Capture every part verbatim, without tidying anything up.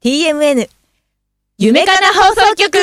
ティーエムエヌ 夢かな放送局。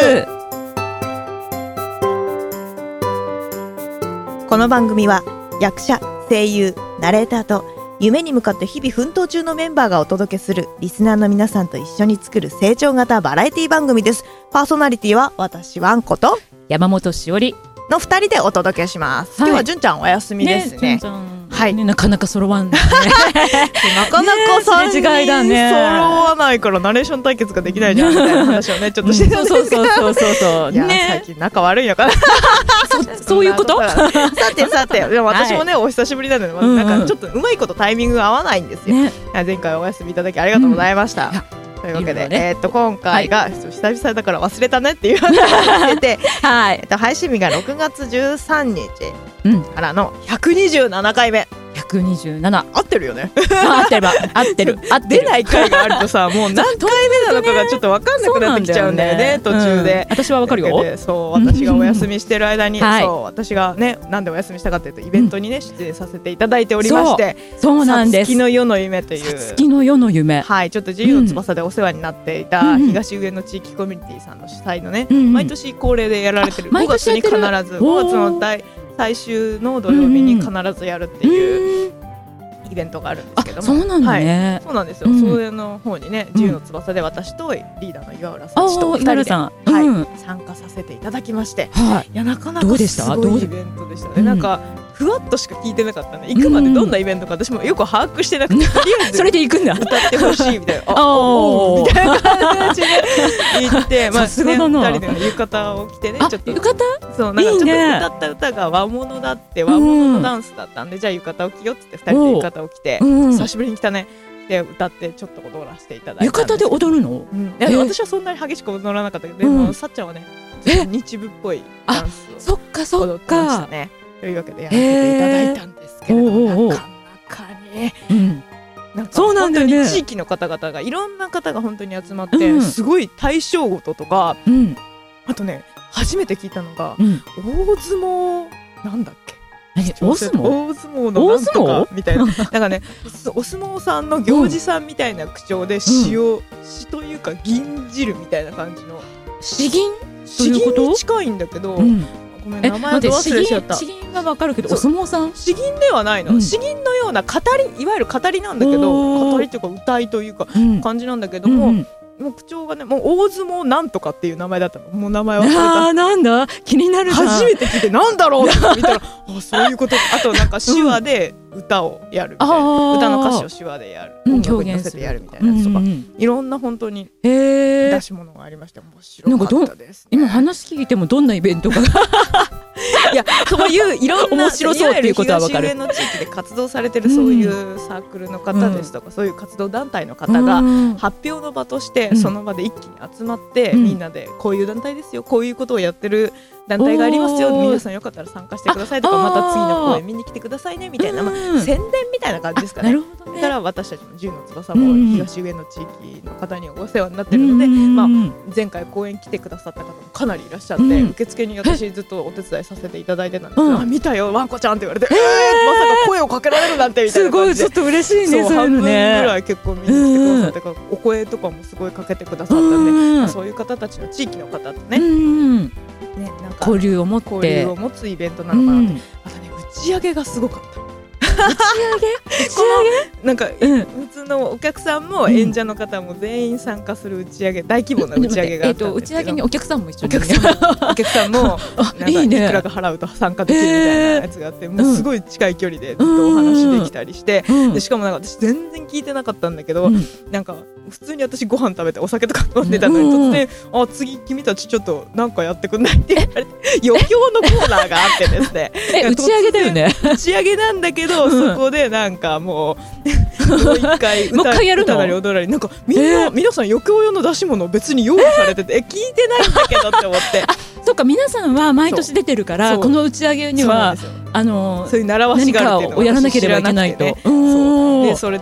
この番組は役者、声優、ナレーターと夢に向かって日々奮闘中のメンバーがお届けするリスナーの皆さんと一緒に作る成長型バラエティ番組です。パーソナリティは私ワンコと山本しおりのふたりでお届けします、はい、今日はじゅんちゃんお休みですね。 はい、ね、なかなか揃わん、ね、 なかなかさんにん違いだね、 揃わないからナレーション対決ができないじゃんみたいな話をねちょっとしてたんですけど、 そうそうそうそういや、 ね、 最近仲悪いのかなそ, そういうことさてさて、でも私もね、はい、お久しぶりなので、ま、なんかちょっとうまいことタイミングが合わないんですよ、ね、前回お休みいただきありがとうございました、うん、というわけで、ね、えー、っと今回が、はい、久々だから忘れたねっていう話をしてて、はい、えっと配信日がろくがつじゅうさんにちからのひゃくにじゅうななかいめ。 ひゃくにじゅうなな合ってるよね。 合ってる合ってる合ってる。 出ない回があるとさ、もう何回目なのかがちょっと分かんなくなってきちゃうんだよね、途中で、 うん、私は分かるよ。 そう私がお休みしてる間に、はい、そう私がねなんでお休みしたかというとイベントにね、うん、出演させていただいておりまして、 そう、そうなんです。 さつきの夜の夢というさつきの夜の夢、 はい、ちょっと自由の翼でお世話になっていた東上の地域コミュニティさんの主催のね、うん、毎年恒例でやられてるごがつに必ずごがつの大最終の土曜日に必ずやるっていう、うんイベントがあるんですけども、 そうなんだね、 はい、そうなんですよ、うん、それの方にね自由の翼で私とリーダーの岩浦さんちとふたりで、はいうん、参加させていただきまして、はい、いやなかなかすごいイベントでしたね。なんかふわっとしか聞いてなかったね。行くまでどんなイベントか私もよく把握してなくて、とりあえずそれで行くんだ、 歌ってほしいみたいなあおおみたいな感じで行ってまあね、ふたりでの浴衣を着てね、ちょっと浴衣そうなんかちょっと歌った歌が和物だって和物のダンスだったんで、じゃあ浴衣を着ようってふたりで浴衣を着て久しぶりに来たねで歌ってちょっと踊らせていただいたんです。 浴衣で踊るの？ うん、いや私はそんなに激しく踊らなかったけど、でもさっちゃんはね日舞っぽいダンスを踊ってましたね。というわけでやらせていただいたんですけれども、なかなかね、うん、なんか本当に地域の方々がいろんな方が本当に集まって、うん、すごい大正琴とか、うん、あとね初めて聞いたのが、うん、大相撲なんだっけ大相撲大相撲のなんとかみたいななんかねお相撲さんの行司さんみたいな口調で詩を、うん、詩というか銀汁みたいな感じの詩吟詩吟に近いんだけど、うん、ごめん名前ど忘れしちゃった。 詩吟はわかるけどお相撲さん詩吟ではないの、うん、詩吟のような語りいわゆる語りなんだけど語りというか歌いというか、うん、感じなんだけども、うんうんもう口調がねもう大相撲なんとかっていう名前だったの。もう名前忘れた。 あなんだ気になるな。 初めて聞いてなんだろうって見たらあそういうことあとなんか手話で歌をやるみたいな、うん、歌の歌詞を手話でやる、うん、音楽に乗せてやるみたいなやつとか、うんうん、いろんな本当に出し物がありまして面白かったです、ね、 今話聞いてもどんなイベントかいやそういういろんな面白そうっていうことは分かる。 東上の地域で活動されてるそういうサークルの方ですとか、うん、そういう活動団体の方が発表の場としてその場で一気に集まって、うん、みんなでこういう団体ですよこういうことをやってる団体がありますよ皆さんよかったら参加してくださいとかまた次の公演見に来てくださいねみたいな、まあ、宣伝みたいな感じですかね。なるほどね。だから私たちの自由の翼も東上の地域の方にお世話になってるので、まあ、前回公演来てくださった方もかなりいらっしゃって、うん、受付に私ずっとお手伝いさせていただいてたんですけど、うん、あ見たよワンコちゃんって言われて、えー、まさか声をかけられるなんてみたいな感じですごいちょっと嬉しいね。 そう半分ぐらい結構見に来てくださってから、うん、お声とかもすごいかけてくださったんで、うんまあ、そういう方たちの地域の方とね、うんねなんか交流を持って交流を持つイベントなのかなって、うん、あとね打ち上げがすごかった。 打ち上げ打ち上げなんか、うん、普通のお客さんも演者の方も全員参加する打ち上げ大規模な打ち上げがあったんですけど、 えー、打ち上げにお客さんも一緒にお客さんお客さんもなんかいくらか払うと参加できるみたいなやつがあって、えー、もうすごい近い距離でずっとお話できたりして、うん、でしかもなんか私全然聞いてなかったんだけど、うん、なんか普通に私ご飯食べてお酒とか飲んでたのに、うん、突然あ次君たちちょっとなんかやってくんないって言われて余興のコーナーがあってですねえ打ち上げだよね打ち上げなんだけど、うん、そこでなんかもうもう一回歌歌なり踊らりなんかみんな、えー、皆さん余興用の出し物別に用意されてて、えー、聞いてないんだけどって思ってあそっか皆さんは毎年出てるからこの打ち上げにはあのそういう習わしがあるっていうのをやらなければいけないとそうでそれで行っ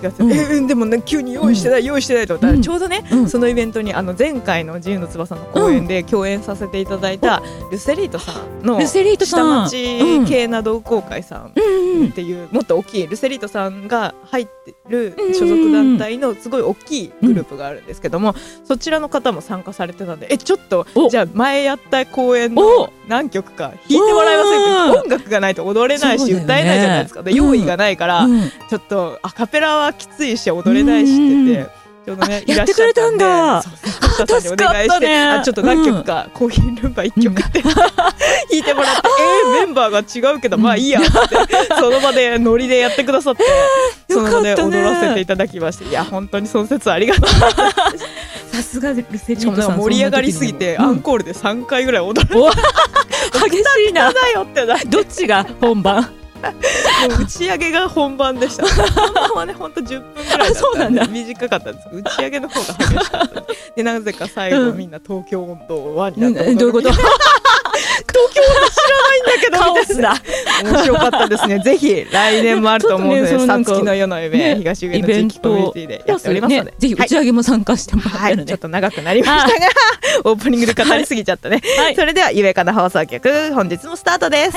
気がする、うん、えでも、ね、急に用意してない、うん、用意してないと思ったらちょうどね、うん、そのイベントにあの前回の自由の翼の公演で共演させていただいたルセリートさんの下町系な同好会さんっていうもっと大きいルセリートさんが入ってる所属団体のすごい大きいグループがあるんですけども、そちらの方も参加されてたんで、えちょっとじゃあ前やった公演の何曲か弾いてもらえませんか。音楽がないと踊れないし、ね、歌えないじゃないですか。で用意がないから、うん、ちょっとアカペラはきついし踊れないしって言って、ちょうどねやってくれたんだ。 そうそうそうお願いして、あちょっと何曲か、うん、コーヒールンバいっきょくって弾いてもらって、えー、メンバーが違うけどまあいいやってその場でノリでやってくださって、その場で踊らせていただきまして、いや本当にその説ありがとうさすがルセリートさん、 盛り上がりすぎて、うん、アンコールでさんかいぐらい踊られて激しいなだよってなどっちが本番もう打ち上げが本番でした。本番はね本当じゅっぷんぐらいだったんで短かったんですけど、打ち上げの方が激しかったで、なぜか最後、うん、みんな東京温度ワンになった、 うん、どういうこと東京温度知らないんだけどカオスだ面白かったですね。ぜひ来年もあると思うので、さつきの夜の夢、ね、東上の地域コミュニティでやっておりますので、ね、 ぜひ打ち上げも参加してもらって、ねはい、ちょっと長くなりましたがオープニングで語りすぎちゃったね、はい、それではゆえかな放送局本日もスタートです、はい。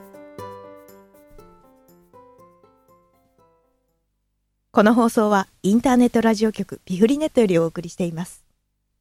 この放送はインターネットラジオ局ピフリネットよりお送りしています。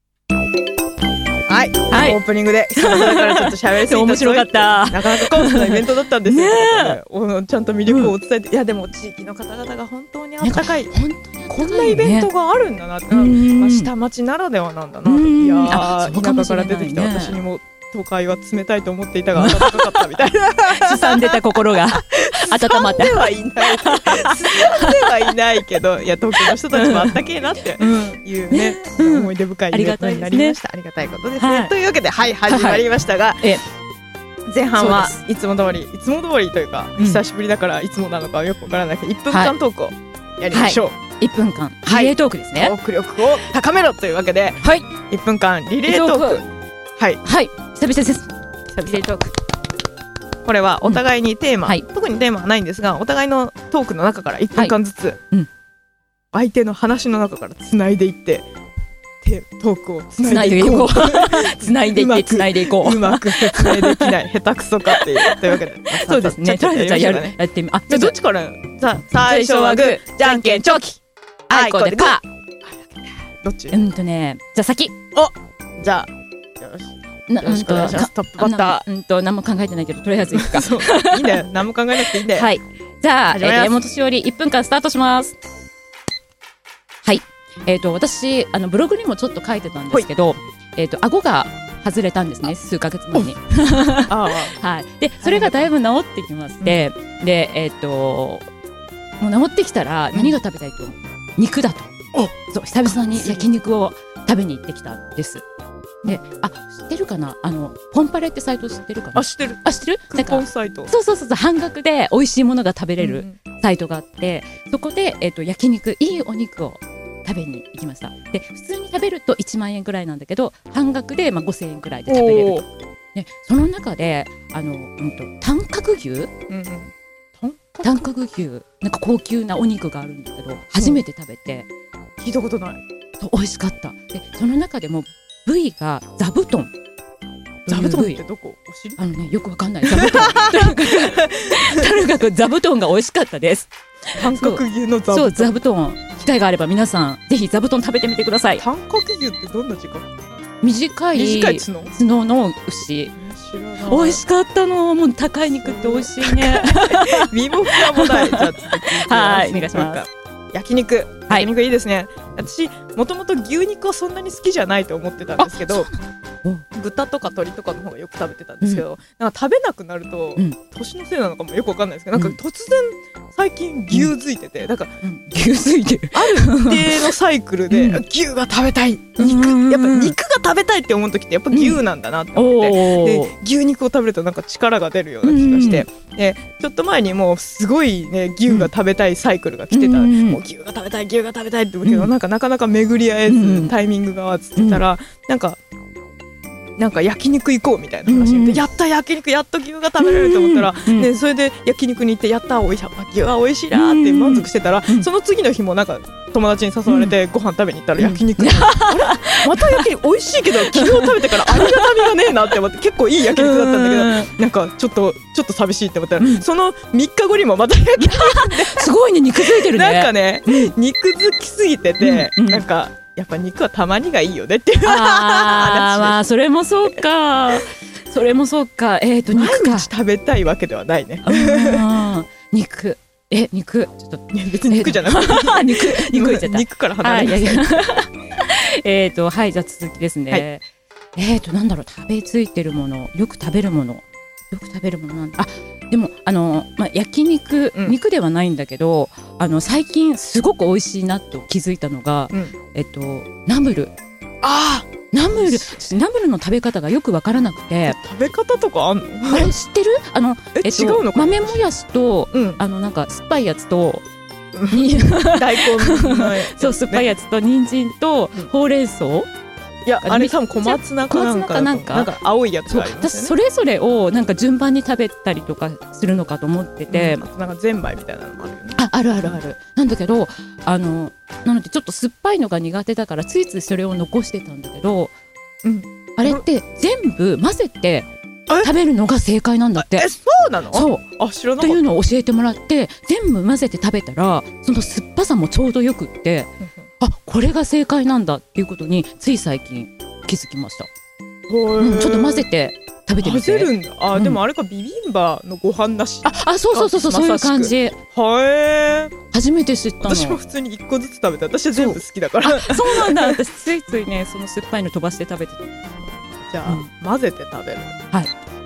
はい、はい、オープニングで久々だからちょっと喋りすぎた面白かった。 なかなかコースなイベントだったんですよ、ね、ちゃんと魅力を伝えて、うん、いやでも地域の方々が本当にあったかい、本当にあったかいね、こんなイベントがあるんだなって、まあ、下町ならではなんだな。いやー田舎から出てきた私にも都会は冷たいと思っていたが暖かかったみたいなすさんでた心が温まった。 すさんではいないすさんではいないけど、いや東京の人たちもあったけえなっていう ね,、うん、ね思い出深いイベントになりました。ありがたいことですね、はい、というわけではい始まりましたが、はい、前半はいつも通りいつも通りというか、うん、久しぶりだからいつもなのかよくわからないけどいっぷんかんトークをやりましょう、はい、 いっぷんかんリレートークですね、 はい、トーク力を高めろというわけで、はい、いっぷんかんリレートーク、はい、はい、 久々ですリレートーク。 これはお互いにテーマ、うんはい、特にテーマはないんですが、お互いのトークの中からいっぷんかんずつ、はいうん、相手の話の中からつないでいってトークをつないでいこうつないでいってつないでいこううまく説明できない下手くそかっていうというわけでそうですね。 じゃあやるやってみあじゃあどっちからさ最初はグーじゃんけんチョキあいこでパーどっちうんとねじゃあ先おじゃあよしよろしくお願いします。トップバッター。 うんと何も考えてないけどとりあえずいくか。 そういいんだよ。何も考えなくていいんだよ。 はい。じゃあ山本しおりいっぷんかんスタートします。はい。えっと私あのブログにもちょっと書いてたんですけど、えっと顎が外れたんですね数ヶ月前に。はい。でそれがだいぶ治ってきまして、うん、でえっともう治ってきたら何が食べたいと肉だと。そう久々に焼肉を食べに行ってきたんです。であ知ってるかなあのポンパレってサイト知ってるかなあ知ってるあ知ってるクーポンサイトそうそうそうそう半額で美味しいものが食べれるサイトがあって、うん、そこで、えーと、焼肉いいお肉を食べに行きました。で普通に食べるといちまんえんくらいなんだけど半額で、まあ、ごせんえんくらいで食べれると。でその中であの、うん、と短角牛、うんうん、短角牛なんか高級なお肉があるんだけど初めて食べて、 うん、聞いたことない美味しかった。でその中でも部位が座布団。 座布団ってどこ？お尻？ あのねよくわかんない座布団。とにかく座布団が美味しかったです。 短角牛の座布団。 そう座布団。機会があれば皆さんぜひ座布団食べてみてください。 短角牛ってどんな字か？ 短い短い角。 角の牛。美味しかったの。もう高い肉って美味しいね。 身も蓋もない。じゃあはいお願いします。 焼肉焼肉いいですね、はい、私もともと牛肉はそんなに好きじゃないと思ってたんですけど豚とか鶏とかの方がよく食べてたんですけど、うん、なんか食べなくなると、うん、年のせいなのかもよくわかんないですけど、なんか突然最近牛づいてて、うん、なんか、 うん、牛づいてるある一定のサイクルで、うん、牛が食べたい肉、うん、やっぱ肉が食べたいって思う時ってやっぱ牛なんだなって思って、うん、で牛肉を食べるとなんか力が出るような気がして、うん、でちょっと前にもうすごいね牛が食べたいサイクルが来てた、うん、もう牛が食べたい牛が食べたいって思うけど、うん、なんかなかなか巡り合えず、うん、タイミングが合わずってたら、うん、なんかなんか焼肉行こうみたいな話で、うん、やった焼肉やっと牛が食べれると思ったら、うんね、それで焼肉に行ってやったおいし牛は美味しいなって満足してたら、うん、その次の日もなんか友達に誘われてご飯食べに行ったら焼肉、うん、あれまた焼肉美味しいけど昨日食べてからありがたみがねえなって思って結構いい焼肉だったんだけど、うん、なんかちょっとちょっと寂しいって思ったら、うん、そのみっかごにもまた焼肉すごいね、肉付いてるね。 なんかね、うん、肉付きすぎてて、うん、なんかやっぱ肉はたまにがいいよねっていうあまあそれもそうかそれもそうかえーと肉か毎日食べたいわけではないね肉え肉ちょっと別に肉じゃなくて肉肉言っちゃった肉から離れました、 はい、えーとはいじゃあ続きですね、はい、えーとなんだろう食べついてるものよく食べるものよく食べるものなんだあでもあの、まあ、焼肉、うん、肉ではないんだけどあの最近すごく美味しいなと気づいたのが、うん、えっとナムルあナムルナムルの食べ方がよく分からなくて食べ方とかあんのあれ知ってるあのえ、えっと、違うのか豆もやしと、うん、あのなんか酸っぱいやつと大根のやつ、ね、 そう酸っぱいやつと人参とほうれん草、うんいやあれ多分小松菜かなんかなんかなんか青いやつがありますよね。 私それぞれをなんか順番に食べたりとかするのかと思ってて、 うん、なんかゼンマイみたいなのもあるよね。 あ、あるあるある。なんだけどあのなのでちょっと酸っぱいのが苦手だからついついそれを残してたんだけど、うん、あれって全部混ぜて食べるのが正解なんだって。 え、そうなの？ そう。 あ、知らなかった。 というのを教えてもらって全部混ぜて食べたらその酸っぱさもちょうどよくってあ、これが正解なんだっていうことについ最近気づきました、うん、ちょっと混ぜて食べてみて。 混ぜるんだ。あ、うん、でもあれかビビンバのご飯なし。 あ、あそうそうそうそうそういう感じ。 はえ。 初めて知ったの。 私も普通にいっこずつ食べて私は全部好きだから。 そう、そうなんだ。私ついついねその酸っぱいの飛ばして食べてた。 じゃあ、うん、混ぜて食べる。 はい。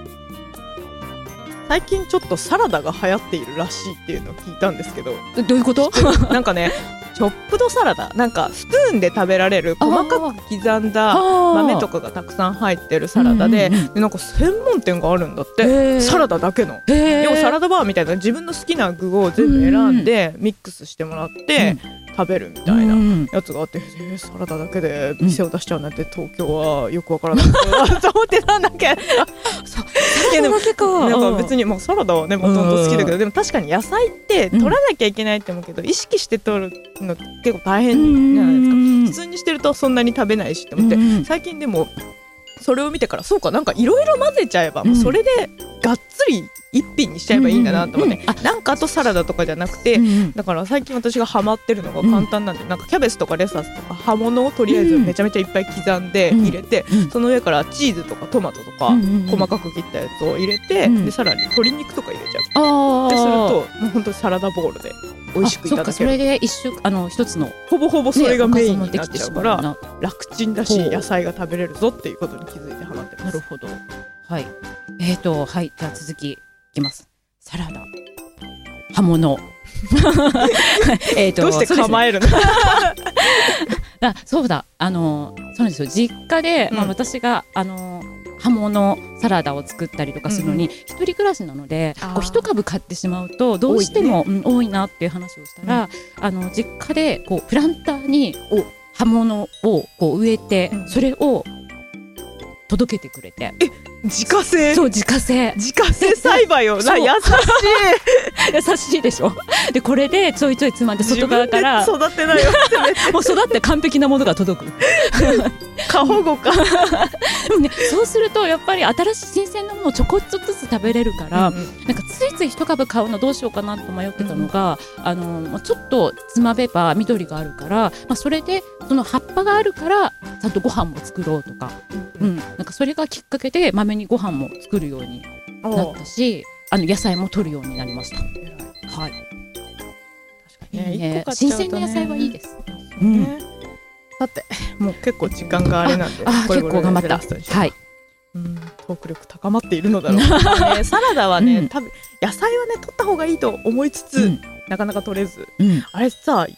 最近ちょっとサラダが流行っているらしいっていうのを聞いたんですけど。 どういうこと？ なんかねチョップドサラダなんかスプーンで食べられる細かく刻んだ豆とかがたくさん入ってるサラダ で,、うんうんうん、でなんか専門店があるんだってサラダだけの要はサラダバーみたいな自分の好きな具を全部選んでミックスしてもらって、うん食べるみたいなやつがあって、うん、サラダだけで店を出しちゃうなんて東京はよくわからないと思ってたんだけどそうサラダだけかなんか別に、まあ、サラダはねもともと好きだけどでも確かに野菜って取らなきゃいけないって思うけど、うん、意識して取るの結構大変じゃないですか、うん、普通にしてるとそんなに食べないしって思って、うん、最近でもそれを見てからそうかなんかいろいろ混ぜちゃえば、うん、もうそれでがっつり一品にしちゃえばいいんだなと思って、うんうんうん、なんかあとサラダとかじゃなくて、うんうん、だから最近私がハマってるのが簡単なんで、うん、なんかキャベツとかレタスとか葉物をとりあえずめちゃめちゃいっぱい刻んで入れて、うん、その上からチーズとかトマトとか細かく切ったやつを入れて、うん、でさらに鶏肉とか入れちゃうってするともう本当にサラダボウルで美味しくいただける。 それで一食あの一つのほぼほぼそれがメインになっちゃうから、ね、楽ちんだし野菜が食べれるぞっていうことに気づいてハマってます。 なるほど。はいえーとはいじゃあ続きいきます。サラダ葉物えとどうして構えるの？ あそうだあのそうなんですよ実家で、うんまあ、私があの葉物サラダを作ったりとかするのに、うん、一人暮らしなのでこう一株買ってしまうとどうしても多い、ねうん、多いなっていう話をしたら、うん、あの実家でこうプランターに葉物をこう植えて、うん、それを届けてくれてえ自家製そう自家製自家製栽培をな優しい優しいでしょ。でこれでちょいちょいつまんで外側から自分で育てないよもう育って完璧なものが届く過保護かでもねそうするとやっぱり新しい新鮮なものをちょこっとずつ食べれるから、うんうん、なんかついつい一株買うのどうしようかなと迷ってたのが、うん、あのちょっとつまめば緑があるから、まあ、それでその葉っぱがあるからちゃんとご飯も作ろうとか、うんうん、なんかそれがきっかけで豆にご飯も作るようになったしあの野菜も取るようになりました。はい。確かにね、いいね新鮮な野菜はいいです。うん。 さてもう結構時間があれなんで、 ああ結構頑張った。はい。 うん、トーク力高まっているのだろう、ね、サラダはね、うん、多分野菜はね取った方がいいと思いつつ、うん、なかなか取れず、うん、あれさ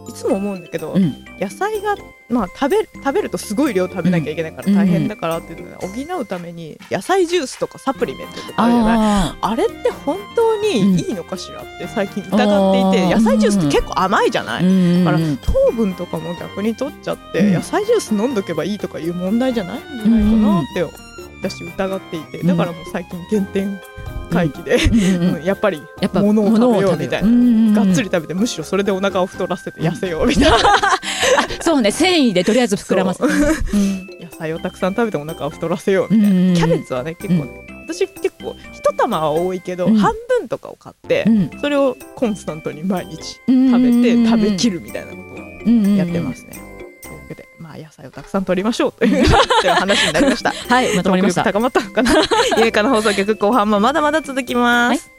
いつも思うんだけど、 うん、 野菜が、まあ、食べ食べるとすごい量食べなきゃいけないから大変だからっていうのを補うために野菜ジュースとかサプリメントとかあるじゃない。 あ, あれって本当にいいのかしらって最近疑っていて、うん、野菜ジュースって結構甘いじゃない、うん、だから糖分とかも逆に取っちゃって、うん、野菜ジュース飲んどけばいいとかいう問題じゃないんじゃないかなって私疑っていて、だからもう最近原点回帰で、うんうん、やっぱり物を食べようみたいな、うんうん、がっつり食べてむしろそれでお腹を太らせて痩せようみたいな、うん、 そうね、繊維でとりあえず膨らます、うん、 野菜をたくさん食べてお腹を太らせようみたいな、うんうん、キャベツはね結構、ね、うん、私結構一玉は多いけど、うん、半分とかを買って、うん、それをコンスタントに毎日食べて食べきるみたいなことをやってますね、うんうんうん、というわけで、まあ、野菜をたくさん取りましょうという話になりました。 はい、まとまりました。 高まったのかな。ゆめかの放送局後半もまだまだ続きます。はい。